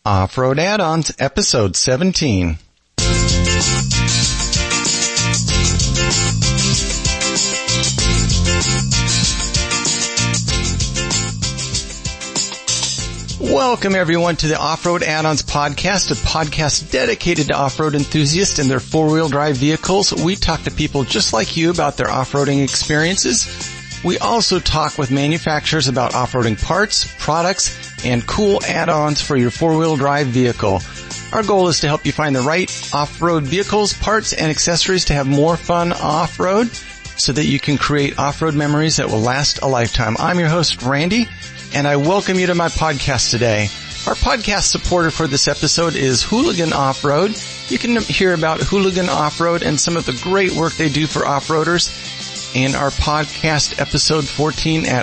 Off-Road Add-ons, Episode 17. Welcome, everyone, to the Off-Road Add-ons podcast, a podcast dedicated to off-road enthusiasts and their four-wheel drive vehicles. We talk to people just like you about their off-roading experiences. We also talk with manufacturers about off-roading parts, products, and cool add-ons for your four-wheel drive vehicle. Our goal is to help you find the right off-road vehicles, parts, and accessories to have more fun off-road so that you can create off-road memories that will last a lifetime. I'm your host, Randy, and I welcome you to my podcast today. Our podcast supporter for this episode is Hooligan Off-Road. You can hear about Hooligan Off-Road and some of the great work they do for off-roaders in our podcast episode 14 at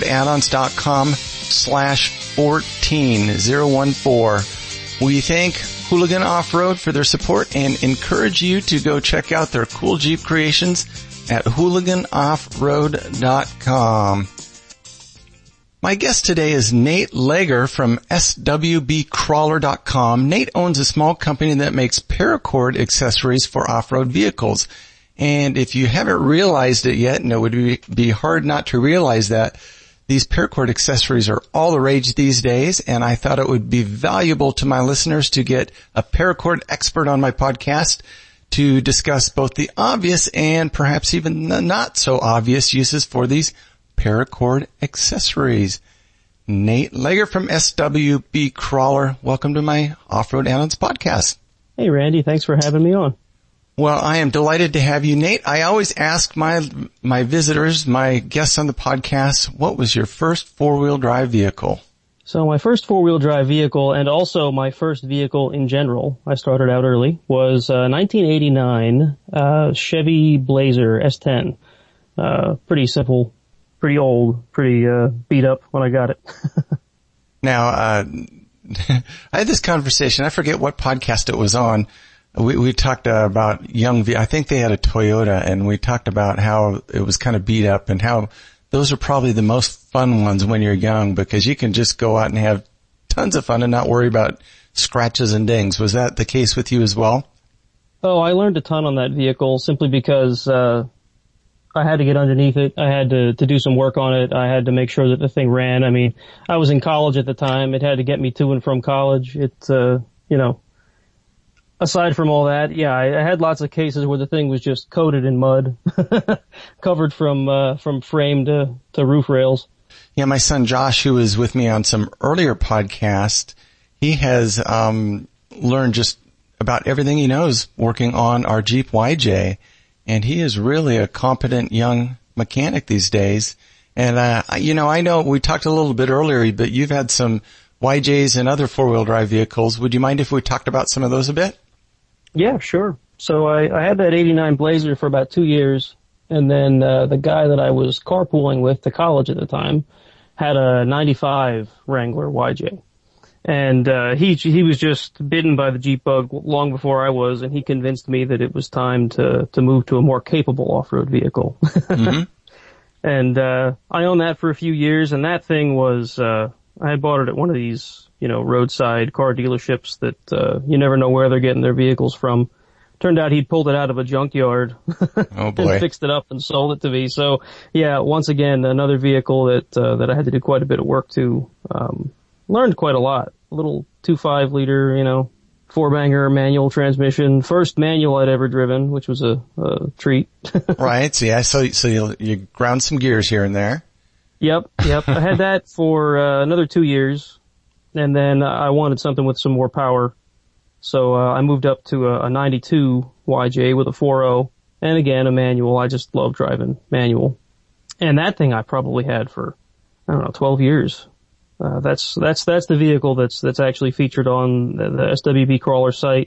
offroadaddons.com/14014. We thank Hooligan Off-Road for their support and encourage you to go check out their cool Jeep creations at hooliganoffroad.com. My guest today is Nate Lager from swbcrawler.com. Nate owns a small company that makes paracord accessories for off-road vehicles. And if you haven't realized it yet, and it would be hard not to realize that, these paracord accessories are all the rage these days, and I thought it would be valuable to my listeners to get a paracord expert on my podcast to discuss both the obvious and perhaps even the not so obvious uses for these paracord accessories. Nate Lager from SWB Crawler, welcome to my Off-Road Add-ons podcast. Hey Randy, thanks for having me on. Well, I am delighted to have you, Nate. I always ask my visitors, my guests on the podcast, what was your first four-wheel drive vehicle? So my first four-wheel drive vehicle, and also my first vehicle in general, I started out early, was a 1989 Chevy Blazer S10. Pretty simple, pretty old, pretty beat up when I got it. Now, I had this conversation, I forget what podcast it was on. We talked about I think they had a Toyota, and we talked about how it was kind of beat up and how those are probably the most fun ones when you're young because you can just go out and have tons of fun and not worry about scratches and dings. Was that the case with you as well? Oh, I learned a ton on that vehicle simply because I had to get underneath it. I had to do some work on it. I had to make sure that the thing ran. I mean, I was in college at the time. It had to get me to and from college. Aside from all that, yeah, I had lots of cases where the thing was just coated in mud, covered from frame to roof rails. Yeah, my son Josh, who was with me on some earlier podcast, he has learned just about everything he knows working on our Jeep YJ, and he is really a competent young mechanic these days. And I know we talked a little bit earlier, but you've had some YJs and other four-wheel drive vehicles. Would you mind if we talked about some of those a bit? Yeah, sure. So I had that 89 Blazer for about 2 years, and then the guy that I was carpooling with to college at the time had a 95 Wrangler YJ. And he was just bitten by the Jeep bug long before I was, and he convinced me that it was time to move to a more capable off-road vehicle. Mm-hmm. And I owned that for a few years, and that thing was I had bought it at one of these roadside car dealerships that you never know where they're getting their vehicles from. Turned out he'd pulled it out of a junkyard. Oh boy. And fixed it up and sold it to me. So yeah, once again, another vehicle that I had to do quite a bit of work to. Learned quite a lot. A little 2.5 liter, four-banger manual transmission. First manual I'd ever driven, which was a treat. Right. So yeah, so you ground some gears here and there. Yep. I had that for another 2 years. And then I wanted something with some more power. So I moved up to a 92 YJ with a 4.0. And again, a manual. I just love driving manual. And that thing I probably had for, 12 years. That's the vehicle that's actually featured on the SWB Crawler site.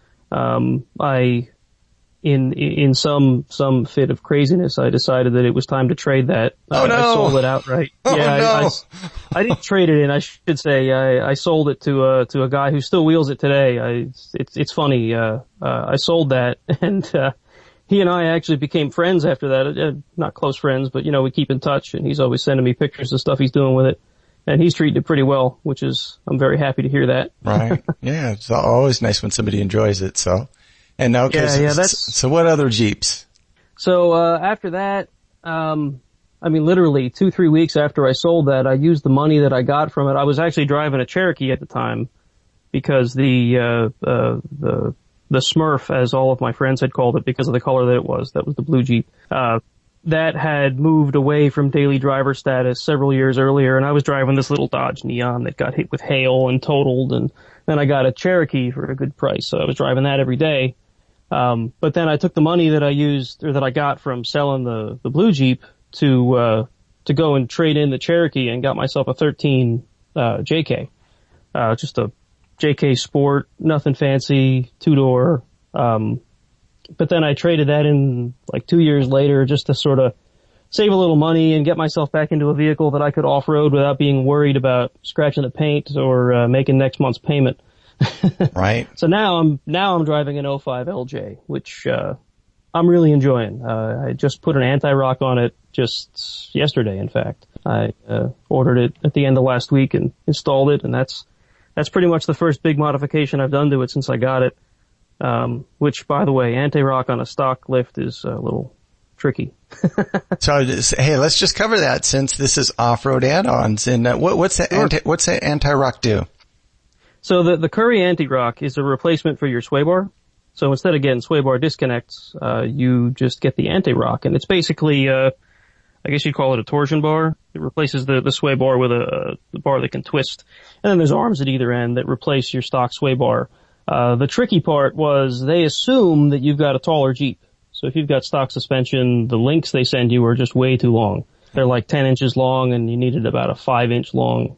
In some fit of craziness, I decided that it was time to trade that. Oh no! I sold it outright. Oh yeah, no! I didn't trade it in. I should say I sold it to a guy who still wheels it today. It's funny. I sold that, and he and I actually became friends after that. Not close friends, but we keep in touch, and he's always sending me pictures of stuff he's doing with it. and he's treating it pretty well, I'm very happy to hear that. Right. Yeah. It's always nice when somebody enjoys it. So, and okay. So what other Jeeps? So, after that, literally 2-3 weeks after I sold that, I used the money that I got from it. I was actually driving a Cherokee at the time because the Smurf, as all of my friends had called it because of the color that was the blue Jeep, that had moved away from daily driver status several years earlier, and I was driving this little Dodge Neon that got hit with hail and totaled, and then I got a Cherokee for a good price, so I was driving that every day. But then I took the money that I got from selling the blue Jeep to go and trade in the Cherokee and got myself a 13 JK. Just a JK Sport, nothing fancy, 2-door. But then I traded that in like 2 years later just to sort of save a little money and get myself back into a vehicle that I could off-road without being worried about scratching the paint or making next month's payment. Right. So now I'm driving an 05 LJ, which I'm really enjoying. I just put an anti-rock on it just yesterday, in fact. I ordered it at the end of last week and installed it, and that's pretty much the first big modification I've done to it since I got it. Which, by the way, anti-rock on a stock lift is a little tricky. So, hey, let's just cover that since this is off-road add-ons. And what's that anti-rock do? So the Curry anti-rock is a replacement for your sway bar. So instead of getting sway bar disconnects, you just get the anti-rock, and it's basically, I guess you'd call it a torsion bar. It replaces the sway bar with a bar that can twist, and then there's arms at either end that replace your stock sway bar. The tricky part was they assume that you've got a taller Jeep. So if you've got stock suspension, the links they send you are just way too long. They're like 10 inches long, and you needed about a 5-inch long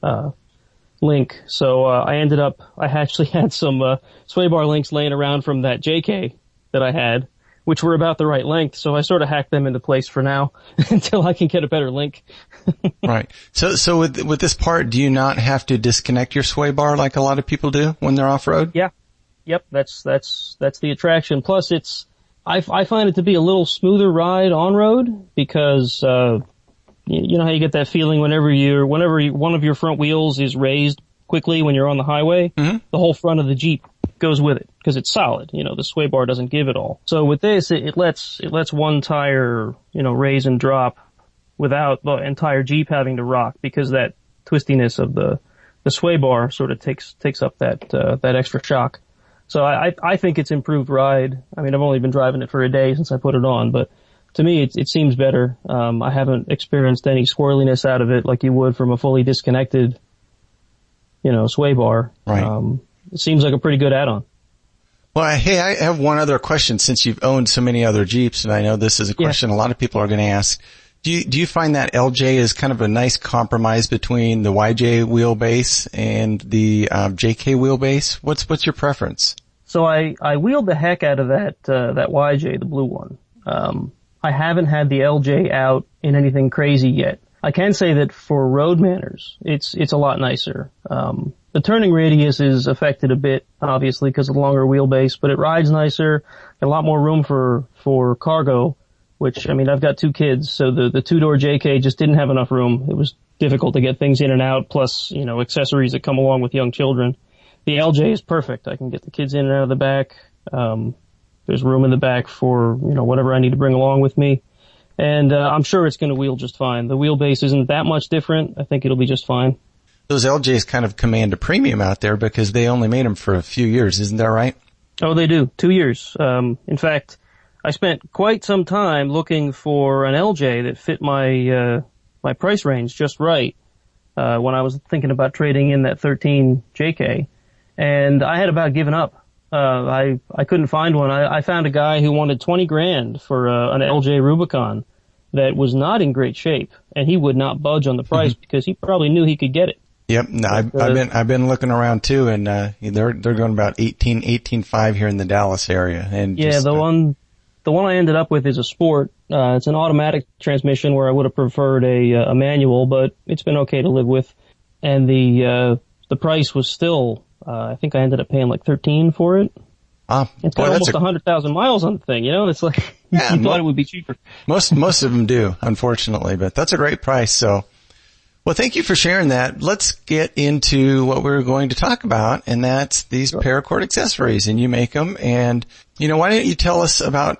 link. So I actually had some sway bar links laying around from that JK that I had, which were about the right length. So I sort of hacked them into place for now until I can get a better link. Right. So with this part, do you not have to disconnect your sway bar like a lot of people do when they're off-road? Yeah. Yep. That's the attraction. Plus I find it to be a little smoother ride on road because, you know how you get that feeling whenever one of your front wheels is raised quickly when you're on the highway, the whole front of the Jeep goes with it because it's solid. You know, the sway bar doesn't give it all. So with this, it lets one tire, raise and drop without the entire Jeep having to rock because that twistiness of the sway bar sort of takes up that extra shock. So I think it's improved ride. I mean, I've only been driving it for a day since I put it on, but to me, it seems better. I haven't experienced any squirreliness out of it like you would from a fully disconnected, sway bar. Right. It seems like a pretty good add-on. Well, hey, I have one other question since you've owned so many other Jeeps, and I know this is a question a lot of people are going to ask. Do you find that LJ is kind of a nice compromise between the YJ wheelbase and the JK wheelbase? What's your preference? So I wheeled the heck out of that YJ, the blue one. I haven't had the LJ out in anything crazy yet. I can say that for road manners, it's a lot nicer. The turning radius is affected a bit, obviously, because of the longer wheelbase, but it rides nicer, a lot more room for cargo, which, I mean, I've got 2 kids, so the 2-door JK just didn't have enough room. It was difficult to get things in and out, plus, accessories that come along with young children. The LJ is perfect. I can get the kids in and out of the back. There's room in the back for, whatever I need to bring along with me. And I'm sure it's going to wheel just fine. The wheelbase isn't that much different. I think it'll be just fine. Those LJs kind of command a premium out there because they only made them for a few years. Isn't that right? Oh, they do. 2 years. In fact, I spent quite some time looking for an LJ that fit my price range just right, when I was thinking about trading in that 13 JK. And I had about given up. I couldn't find one. I found a guy who wanted $20,000 for an LJ Rubicon that was not in great shape, and he would not budge on the price because he probably knew he could get it. Yep. No, I've been looking around too, and they're going about 18.5 here in the Dallas area. And yeah, the one I ended up with is a Sport. It's an automatic transmission where I would have preferred a manual, but it's been okay to live with. And the price was still, I think I ended up paying like $13,000 for it. It's got almost 100,000 miles on the thing, It's like, you thought it would be cheaper. Most of them do, unfortunately, but that's a great price. So, Well, thank you for sharing that. Let's get into what we're going to talk about, and that's these paracord accessories, and you make them. And, why don't you tell us about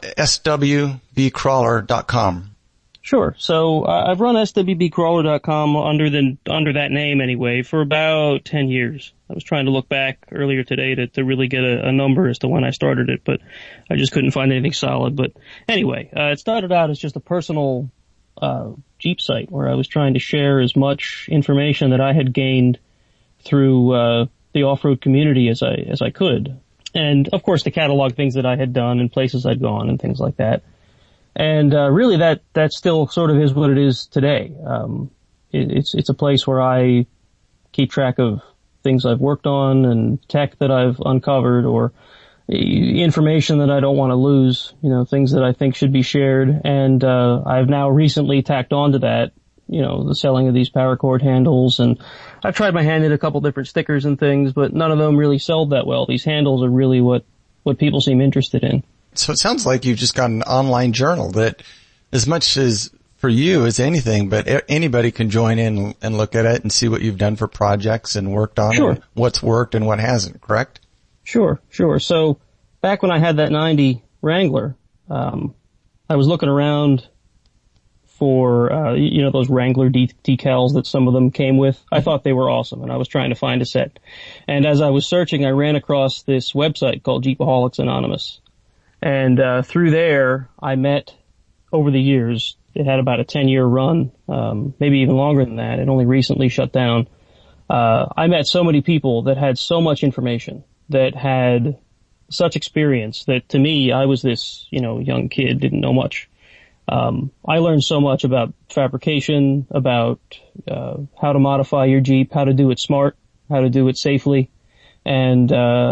swbcrawler.com? Sure. So I've run swbcrawler.com under that name anyway for about 10 years. I was trying to look back earlier today to really get a number as to when I started it, but I just couldn't find anything solid. But anyway, it started out as just a personal Jeep site where I was trying to share as much information that I had gained through the off-road community as I could, and of course to catalog things that I had done and places I'd gone and things like that. And really that still sort of is what it is today. It's a place where I keep track of things I've worked on and tech that I've uncovered, or information that I don't want to lose, things that I think should be shared. And I've now recently tacked on to that, the selling of these paracord handles, and I've tried my hand at a couple different stickers and things, but none of them really sold that well. These handles are really what people seem interested in. So it sounds like you've just got an online journal that, as much as for you as anything, but anybody can join in and look at it and see what you've done for projects and worked on. Sure. And what's worked and what hasn't, correct? Sure. So back when I had that 90 Wrangler, I was looking around for, those Wrangler decals that some of them came with. I thought they were awesome, and I was trying to find a set. And as I was searching, I ran across this website called Jeepaholics Anonymous. And through there, I met, over the years, it had about a 10-year run, maybe even longer than that. It only recently shut down. I met so many people that had so much information, that had such experience, that to me, I was this, young kid, didn't know much. I learned so much about fabrication, about how to modify your Jeep, how to do it smart, how to do it safely. And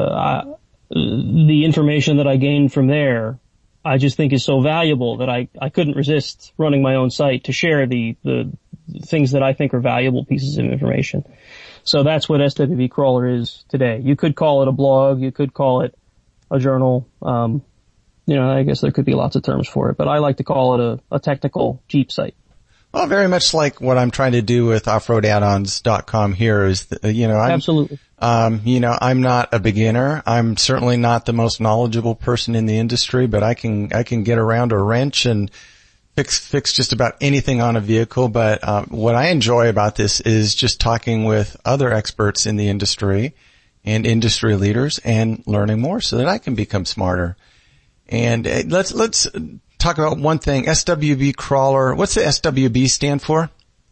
the information that I gained from there, I just think is so valuable that I couldn't resist running my own site to share the things that I think are valuable pieces of information. So that's what SWB Crawler is today. You could call it a blog, you could call it a journal. I guess there could be lots of terms for it, but I like to call it a technical Jeep site. Well, very much like what I'm trying to do with offroadaddons.com here is, Absolutely. I'm not a beginner. I'm certainly not the most knowledgeable person in the industry, but I can get around a wrench and fix just about anything on a vehicle. But, what I enjoy about this is just talking with other experts in the industry and industry leaders and learning more so that I can become smarter. And let's talk about one thing. SWB Crawler. What's the SWB stand for?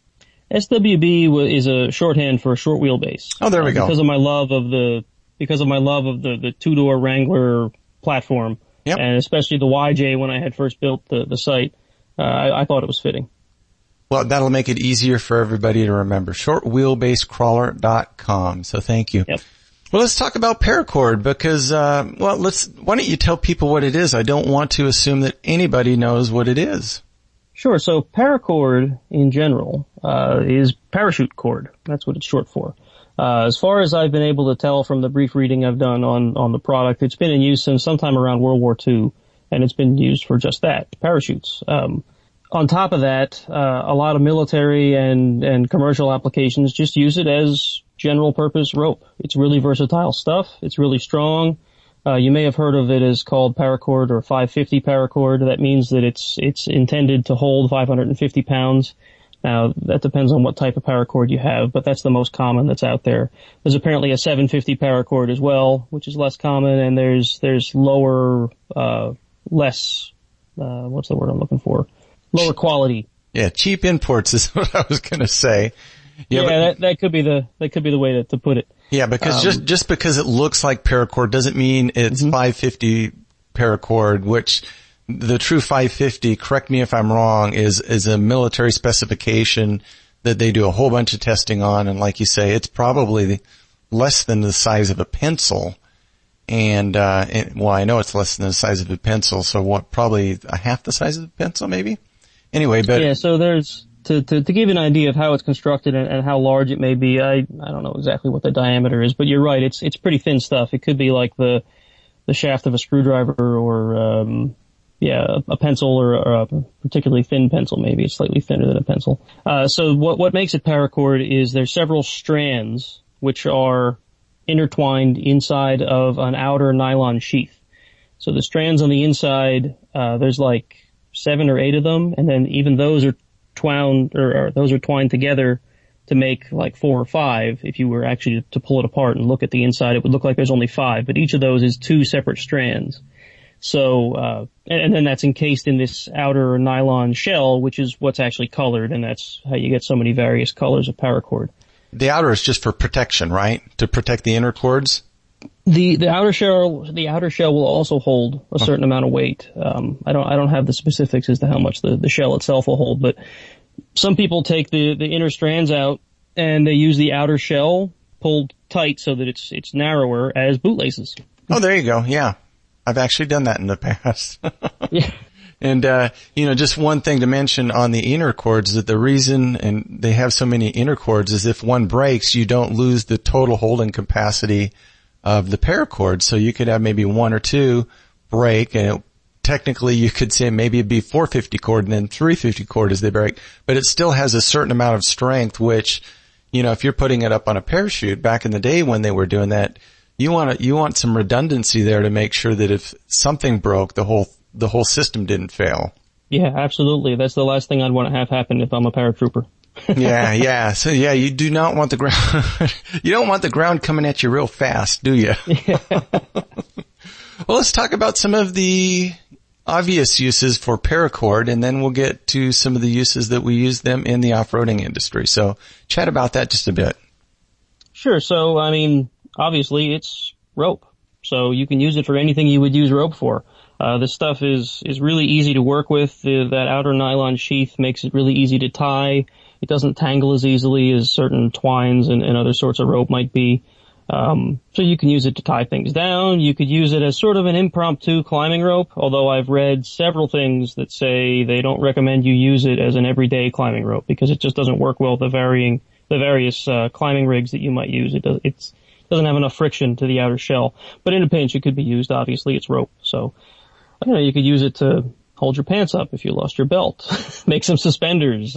SWB is a shorthand for a short wheelbase. Oh, there we go. Because of my love of the two-door Wrangler platform. Yep. And especially the YJ when I had first built the site, I thought it was fitting. Well, that'll make it easier for everybody to remember. Shortwheelbasecrawler.com. So thank you. Yep. Well, let's talk about paracord because, why don't you tell people what it is? I don't want to assume that anybody knows what it is. Sure. So paracord in general, is parachute cord. That's what it's short for. As far as I've been able to tell from the brief reading I've done on the product, it's been in use since sometime around World War II, and it's been used for just that, parachutes. On top of that, a lot of military and commercial applications just use it as general purpose rope. It's really versatile stuff. It's really strong. You may have heard of it as called paracord or 550 paracord. That means that it's intended to hold 550 pounds. Now, that depends on what type of paracord you have, but that's the most common that's out there. There's apparently a 750 paracord as well, which is less common, and there's lower, what's the word I'm looking for? Lower quality. Yeah, cheap imports is what I was going to say. Yeah, that could be the way to put it. Yeah, because just because it looks like paracord doesn't mean it's 550 paracord, which the true 550, correct me if I'm wrong, is a military specification that they do a whole bunch of testing on, and like you say, it's probably less than the size of a pencil. And I know it's less than the size of a pencil, so probably a half the size of a pencil maybe? Anyway, but yeah, so there's to give you an idea of how it's constructed and how large it may be, I don't know exactly what the diameter is, but you're right, it's pretty thin stuff. It could be like the shaft of a screwdriver or a pencil or a particularly thin pencil, maybe it's slightly thinner than a pencil. So what makes it paracord is there's several strands which are intertwined inside of an outer nylon sheath. So the strands on the inside, there's like 7 or 8 of them, and then even those are twined together to make like 4 or 5. If you were actually to pull it apart and look at the inside, it would look like there's only 5, but each of those is 2 separate strands. So, and then that's encased in this outer nylon shell, which is what's actually colored, and that's how you get so many various colors of paracord. The outer is just for protection, right? To protect the inner cords? The outer shell will also hold a certain amount of weight. I don't have the specifics as to how much the shell itself will hold, but some people take the inner strands out and they use the outer shell pulled tight so that it's narrower as bootlaces. Oh, there you go. Yeah. I've actually done that in the past. Yeah. And, just one thing to mention on the inner cords, that the reason, and they have so many inner cords, is if one breaks, you don't lose the total holding capacity of the paracord. So you could have maybe 1 or 2 break, and technically you could say maybe it'd be 450 cord and then 350 cord as they break, but it still has a certain amount of strength, which, if you're putting it up on a parachute back in the day when they were doing that, you want some redundancy there to make sure that if something broke, the whole system didn't fail. Yeah, absolutely. That's the last thing I'd want to have happen if I'm a paratrooper. Yeah. So you do not want the ground, you don't want the ground coming at you real fast, do you? Yeah. Well, let's talk about some of the obvious uses for paracord, and then we'll get to some of the uses that we use them in the off-roading industry. So chat about that just a bit. Sure. So, obviously it's rope. So you can use it for anything you would use rope for. This stuff is really easy to work with. That outer nylon sheath makes it really easy to tie. It doesn't tangle as easily as certain twines and other sorts of rope might be. So you can use it to tie things down. You could use it as sort of an impromptu climbing rope, although I've read several things that say they don't recommend you use it as an everyday climbing rope because it just doesn't work well with the various climbing rigs that you might use. It doesn't have enough friction to the outer shell. But in a pinch, it could be used. Obviously, it's rope. So, you could use it to hold your pants up if you lost your belt, make some suspenders,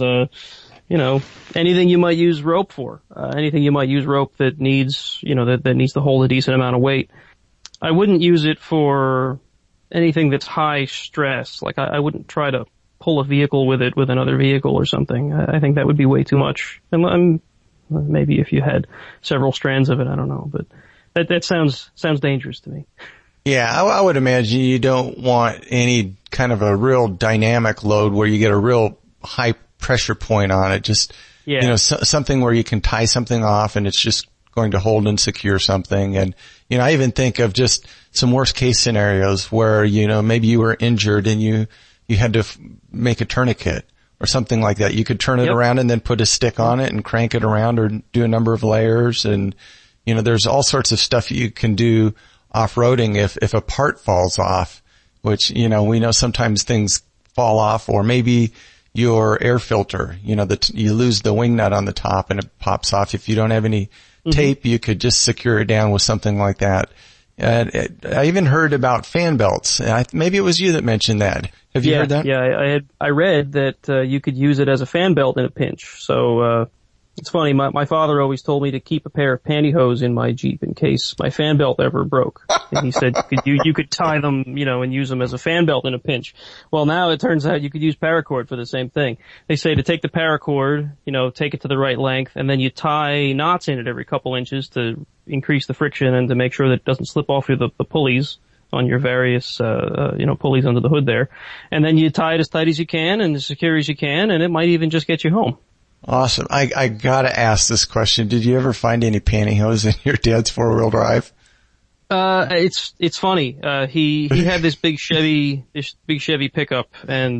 anything you might use rope for, anything you might use rope that needs, that needs to hold a decent amount of weight. I wouldn't use it for anything that's high stress. Like I wouldn't try to pull a vehicle with it with another vehicle or something. I think that would be way too much. And maybe if you had several strands of it, I don't know, but that sounds dangerous to me. Yeah, I would imagine you don't want any kind of a real dynamic load where you get a real high pressure point on it. Just, something where you can tie something off and it's just going to hold and secure something. And, I even think of just some worst case scenarios where, maybe you were injured and you had to make a tourniquet or something like that. You could turn it around and then put a stick on it and crank it around or do a number of layers. And, there's all sorts of stuff you can do off-roading if a part falls off, which, we know sometimes things fall off, or maybe your air filter, you lose the wing nut on the top and it pops off. If you don't have any tape, you could just secure it down with something like that. I even heard about fan belts. Maybe it was you that mentioned that. Have you heard that? Yeah, I read that you could use it as a fan belt in a pinch. So it's funny, my father always told me to keep a pair of pantyhose in my Jeep in case my fan belt ever broke. And he said you could tie them, and use them as a fan belt in a pinch. Well, now it turns out you could use paracord for the same thing. They say to take the paracord, take it to the right length, and then you tie knots in it every couple inches to increase the friction and to make sure that it doesn't slip off through the pulleys on your various, pulleys under the hood there. And then you tie it as tight as you can and as secure as you can, and it might even just get you home. Awesome. I gotta ask this question. Did you ever find any pantyhose in your dad's four-wheel drive? It's funny. He had this big Chevy pickup, and,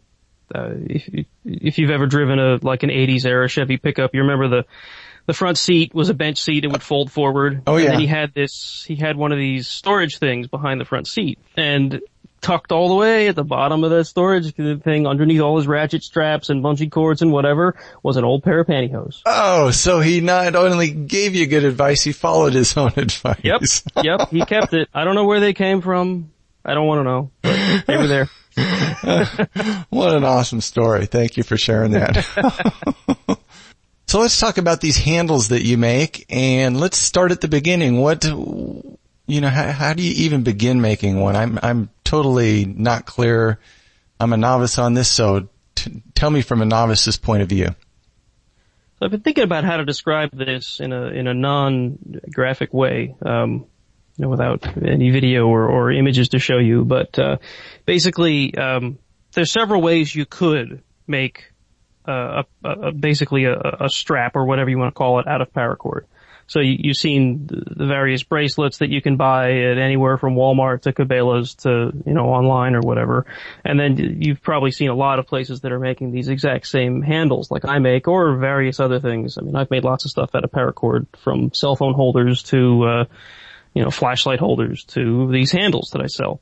if you've ever driven an 80s era Chevy pickup, you remember the front seat was a bench seat. It would fold forward. Oh, yeah. And then he had one of these storage things behind the front seat, and tucked all the way at the bottom of the storage thing underneath all his ratchet straps and bungee cords and whatever was an old pair of pantyhose. Oh, so he not only gave you good advice, he followed his own advice. Yep, he kept it. I don't know where they came from. I don't want to know, but they were there. What an awesome story. Thank you for sharing that. So let's talk about these handles that you make, and let's start at the beginning. How do you even begin making one? I'm totally not clear. I'm a novice on this, so tell me from a novice's point of view. So I've been thinking about how to describe this in a non-graphic way, without any video or images to show you. But basically, there's several ways you could make basically a strap or whatever you want to call it out of paracord. So you've seen the various bracelets that you can buy at anywhere from Walmart to Cabela's to, online or whatever. And then you've probably seen a lot of places that are making these exact same handles like I make, or various other things. I mean, I've made lots of stuff out of paracord, from cell phone holders to, flashlight holders to these handles that I sell.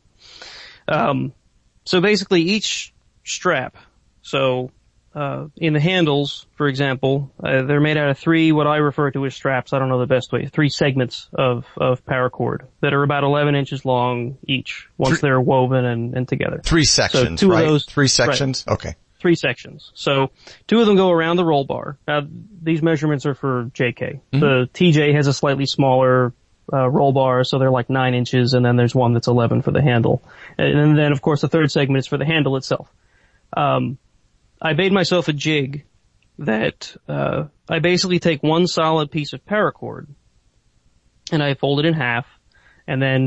So basically each strap, in the handles, for example, they're made out of three, what I refer to as straps. I don't know the best way. 3 segments of paracord that are about 11 inches long each once they're woven and together. 3 sections, so 2 right? Of those, 3 sections? Right. Okay. 3 sections. So 2 of them go around the roll bar. Now, these measurements are for JK. Mm-hmm. The TJ has a slightly smaller roll bar, so they're like 9 inches, and then there's one that's 11 for the handle. And then, of course, the third segment is for the handle itself. I made myself a jig that I basically take one solid piece of paracord and I fold it in half, and then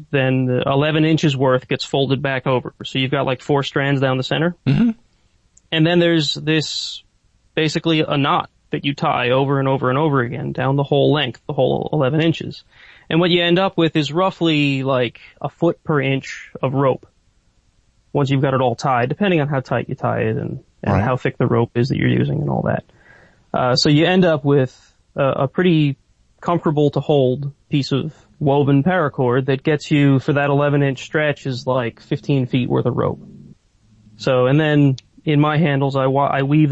11 inches worth gets folded back over. So you've got like 4 strands down the center. Mm-hmm. And then there's this basically a knot that you tie over and over and over again down the whole length, the whole 11 inches. And what you end up with is roughly like a foot per inch of rope once you've got it all tied, depending on how tight you tie it and right, how thick the rope is that you're using and all that. So you end up with a pretty comfortable to hold piece of woven paracord that gets you, for that 11-inch stretch, is like 15 feet worth of rope. So, and then in my handles, I weave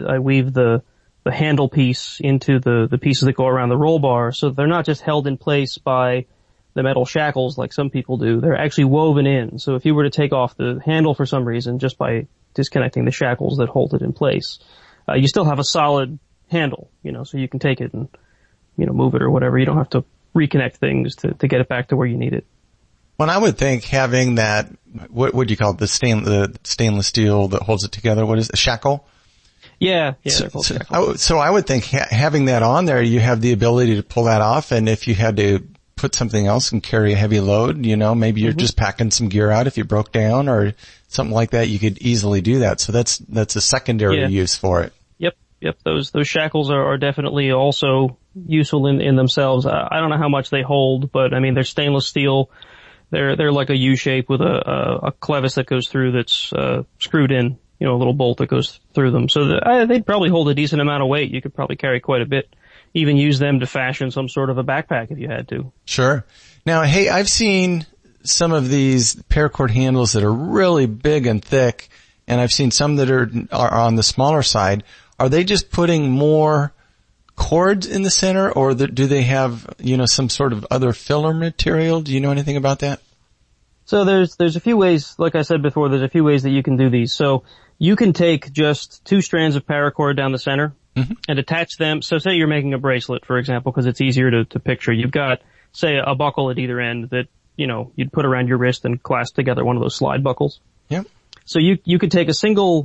the handle piece into the pieces that go around the roll bar, so they're not just held in place by the metal shackles like some people do. They're actually woven in. So if you were to take off the handle for some reason, just by disconnecting the shackles that hold it in place, you still have a solid handle, so you can take it and, move it or whatever. You don't have to reconnect things to get it back to where you need it. Well, I would think having that, what would you call it, the stainless steel that holds it together, what is it, a shackle? Yeah, they're called shackles. So I would think having that on there, you have the ability to pull that off, and if you had to put something else and carry a heavy load, maybe you're just packing some gear out if you broke down or something like that, you could easily do that. So that's a secondary use for it. Yep. Those shackles are definitely also useful in themselves. I don't know how much they hold, but I mean, they're stainless steel. They're like a U shape with a clevis that goes through that's screwed in, a little bolt that goes through them. So they'd probably hold a decent amount of weight. You could probably carry quite a bit. Even use them to fashion some sort of a backpack if you had to. Sure. Now, hey, I've seen some of these paracord handles that are really big and thick, and I've seen some that are on the smaller side. Are they just putting more cords in the center, or do they have, some sort of other filler material? Do you know anything about that? So there's a few ways, like I said before, there's a few ways that you can do these. So you can take just 2 strands of paracord down the center, mm-hmm, and attach them. So say you're making a bracelet, for example, because it's easier to picture. You've got, say, a buckle at either end that, you'd put around your wrist and clasp together, one of those slide buckles. Yep. So you could take a single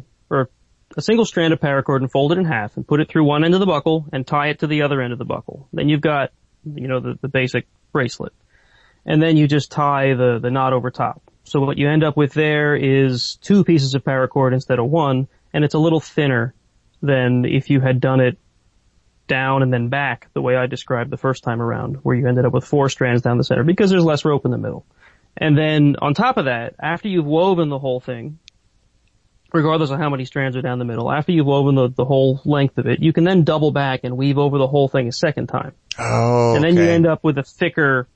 strand of paracord and fold it in half and put it through one end of the buckle and tie it to the other end of the buckle. Then you've got, the basic bracelet. And then you just tie the knot over top. So what you end up with there is 2 pieces of paracord instead of 1, and it's a little thinner than if you had done it down and then back the way I described the first time around, where you ended up with 4 strands down the center because there's less rope in the middle. And then on top of that, after you've woven the whole thing, regardless of how many strands are down the middle, after you've woven the whole length of it, you can then double back and weave over the whole thing a second time. Oh, and then you end up with a thicker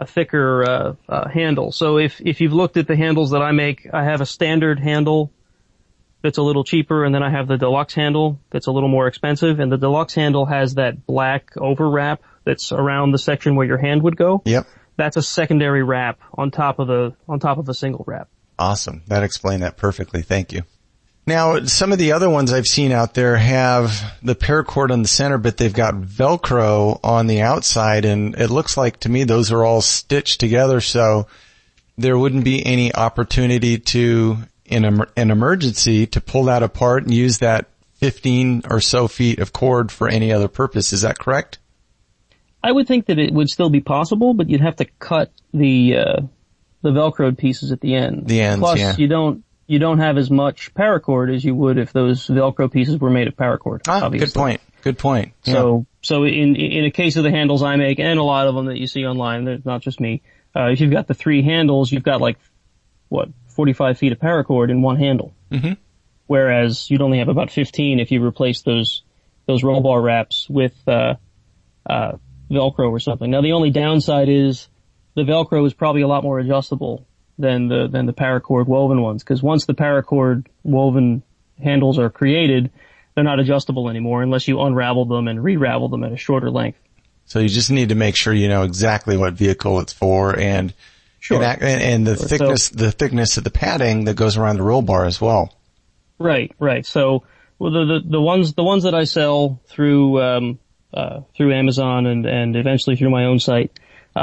handle. So if you've looked at the handles that I make, I have a standard handle that's a little cheaper, and then I have the deluxe handle that's a little more expensive, and the deluxe handle has that black overwrap that's around the section where your hand would go. Yep. That's a secondary wrap on top of the single wrap. Awesome. That explained that perfectly. Thank you. Now, some of the other ones I've seen out there have the paracord on the center, but they've got Velcro on the outside, and it looks like to me those are all stitched together, so there wouldn't be any opportunity to, in an emergency, to pull that apart and use that 15 or so feet of cord for any other purpose. Is that correct? I would think that it would still be possible, but you'd have to cut the Velcroed pieces at the end. The ends, Plus, yeah. you don't have as much paracord as you would if those Velcro pieces were made of paracord. Obviously. Good point. Yeah. So in a case of the handles I make, and a lot of them that you see online, they're not just me, if you've got the 3 handles, you've got 45 feet of paracord in one handle. Mm-hmm. Whereas you'd only have about 15 if you replace those roll bar wraps with, Velcro or something. Now the only downside is the Velcro is probably a lot more adjustable than the paracord woven ones, because once the paracord woven handles are created, they're not adjustable anymore unless you unravel them and re-ravel them at a shorter length. So you just need to make sure you know exactly what vehicle it's for, and sure. and the thickness of the padding that goes around the roll bar as well. Right. So the ones that I sell through Amazon and eventually through my own site,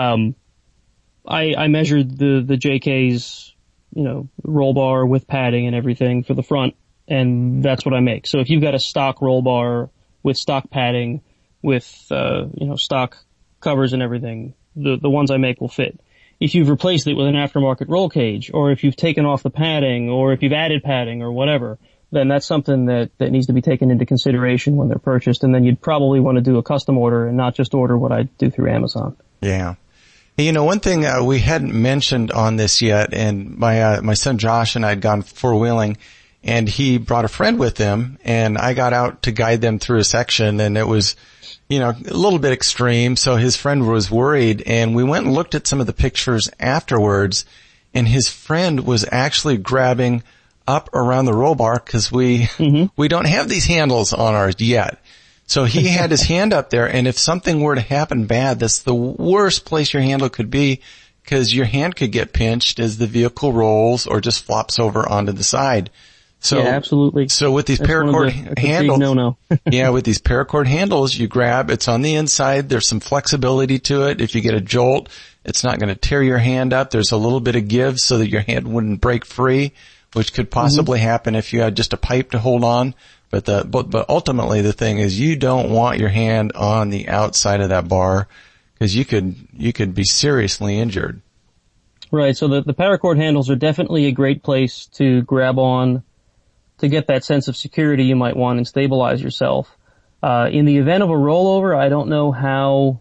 I measured the JK's, roll bar with padding and everything for the front, and that's what I make. So if you've got a stock roll bar with stock padding, with, stock covers and everything, the ones I make will fit. If you've replaced it with an aftermarket roll cage, or if you've taken off the padding, or if you've added padding or whatever, then that's something that needs to be taken into consideration when they're purchased, and then you'd probably want to do a custom order and not just order what I do through Amazon. Yeah. One thing we hadn't mentioned on this yet, and my son Josh and I had gone four-wheeling, and he brought a friend with him, and I got out to guide them through a section, and it was, a little bit extreme, so his friend was worried, and we went and looked at some of the pictures afterwards, and his friend was actually grabbing up around the roll bar, because we don't have these handles on ours yet. So he had his hand up there, and if something were to happen bad, that's the worst place your handle could be, because your hand could get pinched as the vehicle rolls or just flops over onto the side. So, yeah, absolutely. So with these paracord handles, no. yeah, with these paracord handles, you grab, it's on the inside, there's some flexibility to it. If you get a jolt, it's not going to tear your hand up. There's a little bit of give so that your hand wouldn't break free, which could possibly happen if you had just a pipe to hold on. But ultimately the thing is you don't want your hand on the outside of that bar, because you could be seriously injured. Right. So the paracord handles are definitely a great place to grab on to get that sense of security you might want and stabilize yourself. In the event of a rollover, I don't know how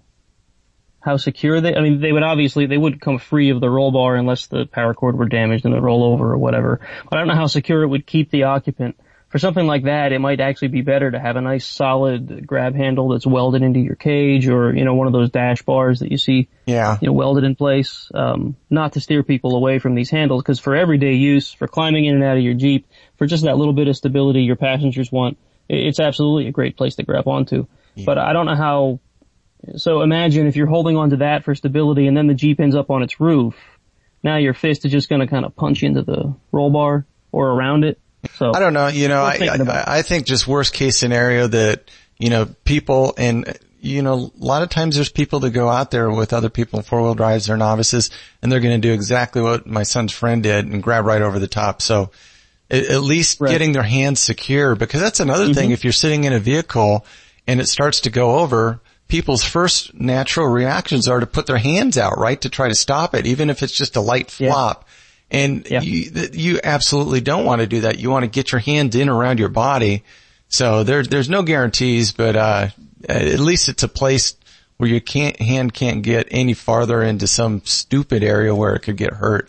secure they would come free of the roll bar unless the paracord were damaged in the rollover or whatever. But I don't know how secure it would keep the occupant. For something like that, it might actually be better to have a nice solid grab handle that's welded into your cage, or, one of those dash bars that you see, welded in place, not to steer people away from these handles, because for everyday use, for climbing in and out of your Jeep, for just that little bit of stability your passengers want, it's absolutely a great place to grab onto. Yeah. But I don't know so imagine if you're holding onto that for stability and then the Jeep ends up on its roof, now your fist is just going to kind of punch into the roll bar or around it. So I don't know, I think just worst case scenario that, people and, a lot of times there's people that go out there with other people in four-wheel drives, they're novices, and they're going to do exactly what my son's friend did and grab right over the top. So at least getting their hands secure, because that's another thing. If you're sitting in a vehicle and it starts to go over, people's first natural reactions are to put their hands out, right, to try to stop it, even if it's just a light flop. And you absolutely don't want to do that. You want to get your hands in around your body. So there's no guarantees, but at least it's a place where your hand can't get any farther into some stupid area where it could get hurt.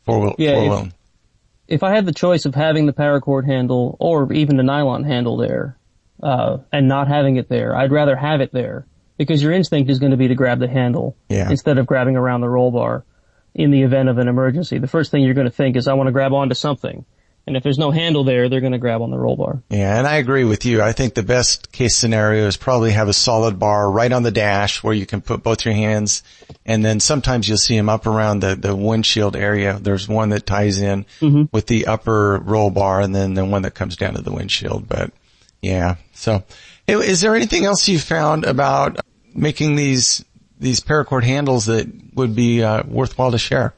If I had the choice of having the paracord handle or even the nylon handle there, and not having it there, I'd rather have it there, because your instinct is going to be to grab the handle instead of grabbing around the roll bar. In the event of an emergency, the first thing you're going to think is, I want to grab onto something. And if there's no handle there, they're going to grab on the roll bar. Yeah, and I agree with you. I think the best case scenario is probably have a solid bar right on the dash where you can put both your hands, and then sometimes you'll see them up around the windshield area. There's one that ties in with the upper roll bar, and then the one that comes down to the windshield. But yeah, so is there anything else you found about making these paracord handles that would be worthwhile to share?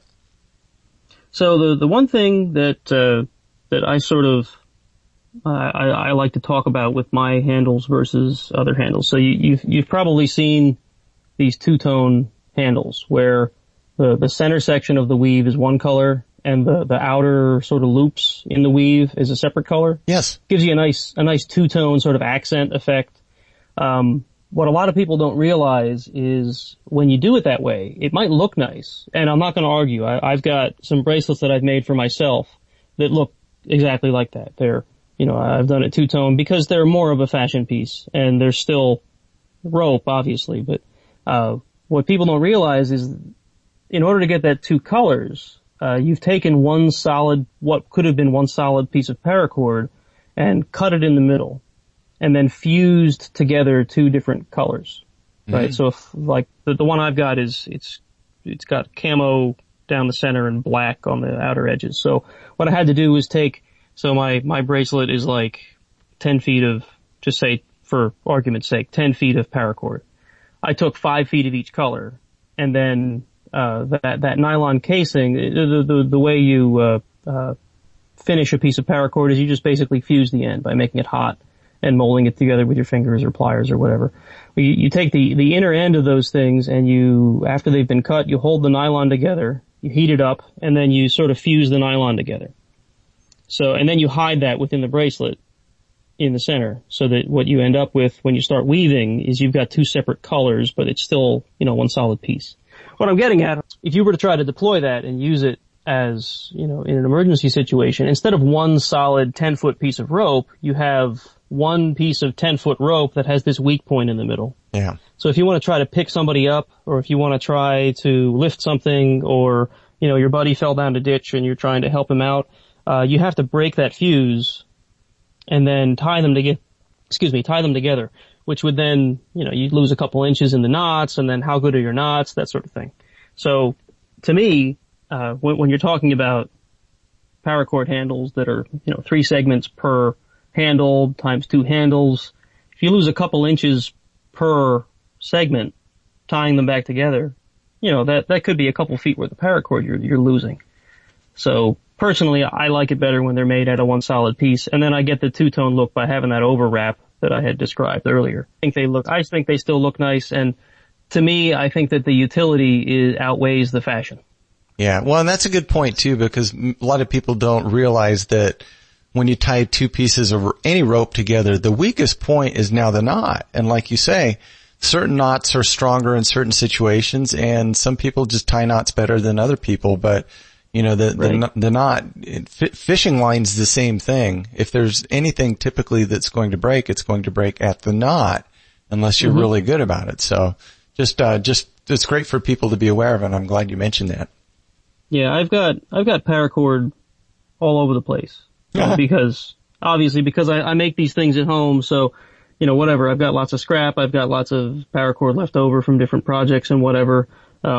So the one thing that I sort of I like to talk about with my handles versus other handles. So you've probably seen these two-tone handles where the center section of the weave is one color and the outer sort of loops in the weave is a separate color. Yes. Gives you a nice two-tone sort of accent effect. What a lot of people don't realize is when you do it that way, it might look nice. And I'm not going to argue. I've got some bracelets that I've made for myself that look exactly like that. They're, I've done it two-tone because they're more of a fashion piece and they're still rope, obviously. But, what people don't realize is in order to get that two colors, you've taken what could have been one solid piece of paracord and cut it in the middle and then fused together two different colors. Right? So if, like, the one I've got it's got camo down the center and black on the outer edges. So what I had to do was so my bracelet is like 10 feet of, just say for argument's sake, 10 feet of paracord. I took 5 feet of each color, and then, that nylon casing, the way you, finish a piece of paracord is you just basically fuse the end by making it hot and molding it together with your fingers or pliers or whatever. You take the inner end of those things and after they've been cut, you hold the nylon together, you heat it up, and then you sort of fuse the nylon together. So, and then you hide that within the bracelet in the center so that what you end up with when you start weaving is you've got two separate colors, but it's still, one solid piece. What I'm getting at, if you were to try to deploy that and use it as, in an emergency situation, instead of one solid 10-foot piece of rope, you have one piece of 10-foot rope that has this weak point in the middle. Yeah. So if you want to try to pick somebody up, or if you want to try to lift something, or, your buddy fell down a ditch and you're trying to help him out, you have to break that fuse and then tie them together, which would then, you'd lose a couple inches in the knots, and then how good are your knots, that sort of thing. So to me, when you're talking about paracord handles that are, 3 segments per handle times 2 handles, if you lose a couple inches per segment tying them back together, that could be a couple feet worth of paracord you're losing. So personally, I like it better when they're made out of one solid piece, and then I get the two-tone look by having that overwrap that I had described earlier. I think they still look nice, and to me, I think that the utility outweighs the fashion. Yeah, well, and that's a good point too, because a lot of people don't realize that when you tie two pieces of any rope together, the weakest point is now the knot. And like you say, certain knots are stronger in certain situations, and some people just tie knots better than other people, but the knot, fishing line's the same thing. If there's anything typically that's going to break, it's going to break at the knot unless you're really good about it. So just it's great for people to be aware of, and I'm glad you mentioned that. Yeah, I've got paracord all over the place. Because I make these things at home, so, whatever, I've got lots of scrap, I've got lots of paracord left over from different projects and whatever.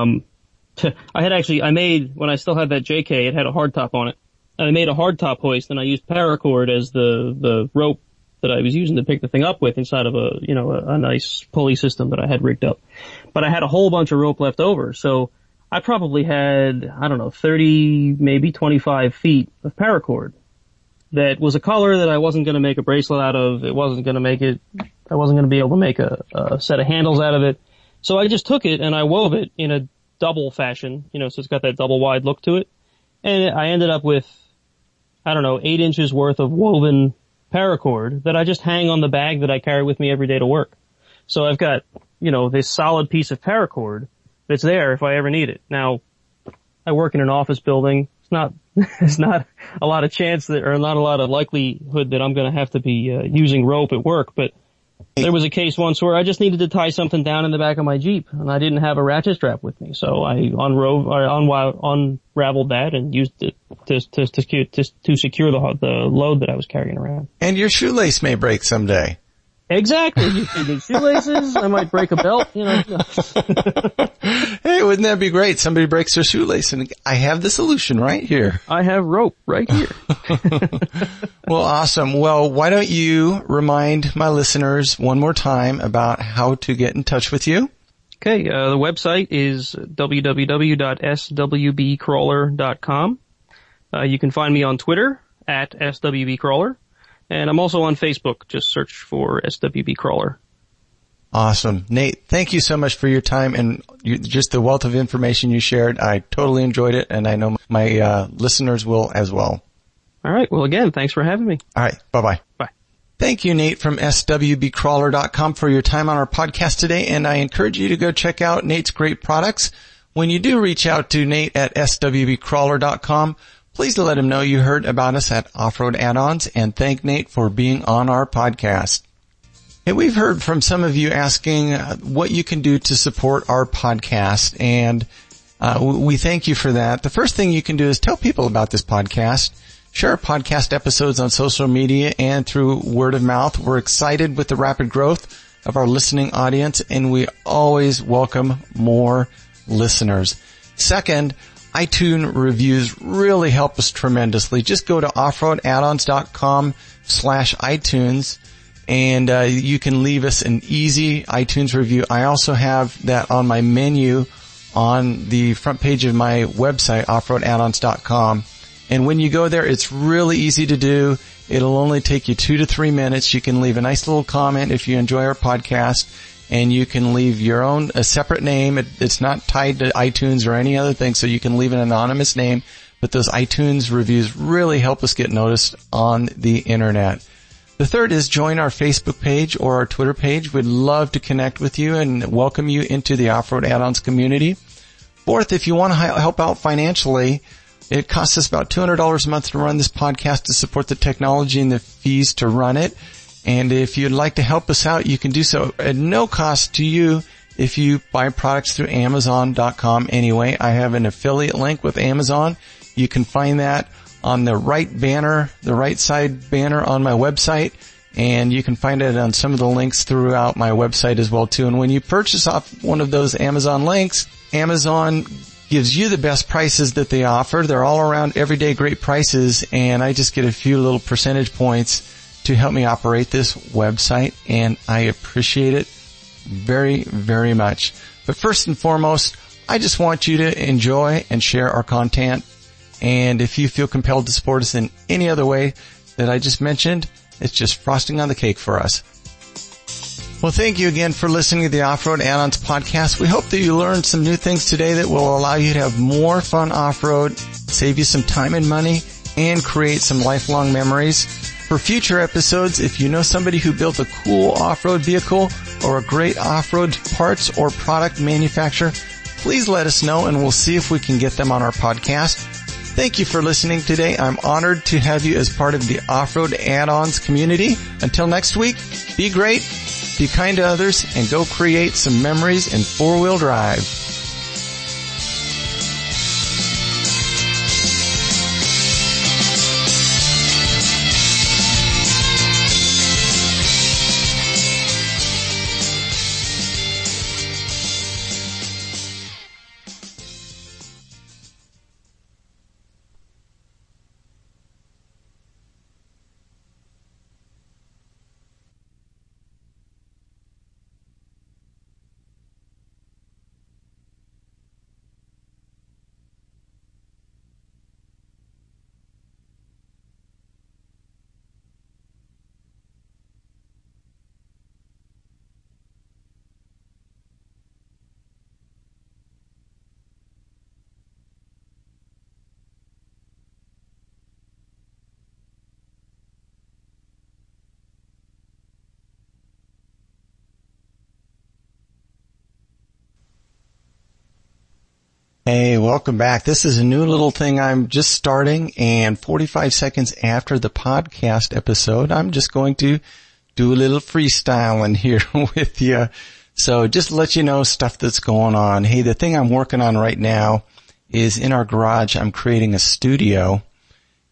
I made, when I still had that JK, it had a hardtop on it. And I made a hardtop hoist, and I used paracord as the rope that I was using to pick the thing up with inside of a nice pulley system that I had rigged up. But I had a whole bunch of rope left over, so I probably had, 30, maybe 25 feet of paracord. That was a color that I wasn't going to make a bracelet out of. I wasn't going to be able to make a set of handles out of it. So I just took it and I wove it in a double fashion, so it's got that double wide look to it. And I ended up with, 8 inches worth of woven paracord that I just hang on the bag that I carry with me every day to work. So I've got, this solid piece of paracord that's there if I ever need it. Now, I work in an office building. It's not a lot of chance or not a lot of likelihood that I'm going to have to be using rope at work, but there was a case once where I just needed to tie something down in the back of my Jeep, and I didn't have a ratchet strap with me, so I unraveled that and used it to secure the load that I was carrying around. And your shoelace may break someday. Exactly. You need shoelaces. I might break a belt, you know. Hey, wouldn't that be great? Somebody breaks their shoelace and I have the solution right here. I have rope right here. Well, awesome. Well, why don't you remind my listeners one more time about how to get in touch with you? Okay, the website is www.swbcrawler.com. You can find me on Twitter at swbcrawler. And I'm also on Facebook. Just search for SWB Crawler. Awesome. Nate, thank you so much for your time and just the wealth of information you shared. I totally enjoyed it, and I know my listeners will as well. All right. Well, again, thanks for having me. All right. Bye-bye. Bye. Thank you, Nate from swbcrawler.com for your time on our podcast today, and I encourage you to go check out Nate's great products. When you do reach out to Nate at swbcrawler.com, please let him know you heard about us at Off-Road Add-ons, and thank Nate for being on our podcast. Hey, we've heard from some of you asking what you can do to support our podcast, and we thank you for that. The first thing you can do is tell people about this podcast. Share our podcast episodes on social media and through word of mouth. We're excited with the rapid growth of our listening audience, and we always welcome more listeners. Second, iTunes reviews really help us tremendously. Just go to offroadaddons.com/iTunes and you can leave us an easy iTunes review. I also have that on my menu on the front page of my website, offroadaddons.com. And when you go there, it's really easy to do. It'll only take you 2 to 3 minutes. You can leave a nice little comment if you enjoy our podcast. And you can leave your own, a separate name. It's not tied to iTunes or any other thing, so you can leave an anonymous name. But those iTunes reviews really help us get noticed on the internet. The third is join our Facebook page or our Twitter page. We'd love to connect with you and welcome you into the Off-Road Add-ons community. Fourth, if you want to help out financially, it costs us about $200 a month to run this podcast to support the technology and the fees to run it. And if you'd like to help us out, you can do so at no cost to you if you buy products through Amazon.com anyway. I have an affiliate link with Amazon. You can find that on the right banner, the right side banner on my website. And you can find it on some of the links throughout my website as well too. And when you purchase off one of those Amazon links, Amazon gives you the best prices that they offer. They're all around everyday great prices. And I just get a few little percentage points to help me operate this website, and I appreciate it very, very much. But first and foremost, I just want you to enjoy and share our content. And if you feel compelled to support us in any other way that I just mentioned, it's just frosting on the cake for us. Well, thank you again for listening to the Off-Road Add-ons podcast. We hope that you learned some new things today that will allow you to have more fun off-road, save you some time and money, and create some lifelong memories. For future episodes, if you know somebody who built a cool off-road vehicle or a great off-road parts or product manufacturer, please let us know and we'll see if we can get them on our podcast. Thank you for listening today. I'm honored to have you as part of the Off-Road Add-ons community. Until next week, be great, be kind to others, and go create some memories in four-wheel drive. Hey, welcome back. This is a new little thing I'm just starting, and 45 seconds after the podcast episode, I'm just going to do a little freestyling here with you. So just to let you know stuff that's going on. Hey, the thing I'm working on right now is in our garage. I'm creating a studio,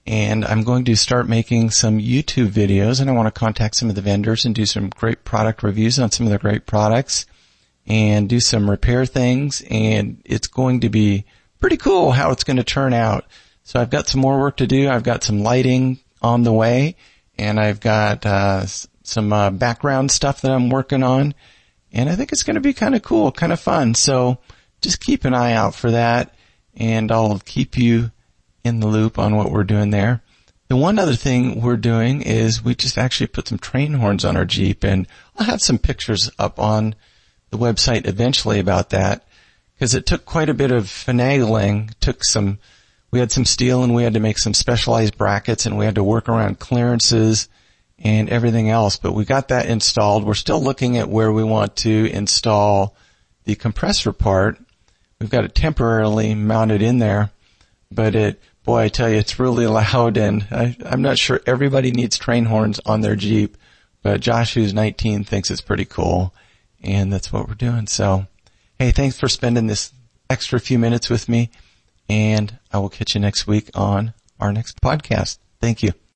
And I'm going to start making some YouTube videos, and I want to contact some of the vendors and do some great product reviews on some of their great products and do some repair things. And it's going to be pretty cool how it's going to turn out. So I've got some more work to do. I've got some lighting on the way, and I've got some background stuff that I'm working on. And I think it's going to be kind of cool, kind of fun. So just keep an eye out for that, and I'll keep you in the loop on what we're doing there. The one other thing we're doing is we just actually put some train horns on our Jeep, and I'll have some pictures up on the website eventually about that, because it took quite a bit of finagling. We had some steel, and we had to make some specialized brackets, and we had to work around clearances and everything else, but we got that installed. We're still looking at where we want to install the compressor part. We've got it temporarily mounted in there, but boy, I tell you, it's really loud, and I'm not sure everybody needs train horns on their Jeep, but Josh, who's 19, thinks it's pretty cool, and that's what we're doing. So, hey, thanks for spending this extra few minutes with me, and I will catch you next week on our next podcast. Thank you.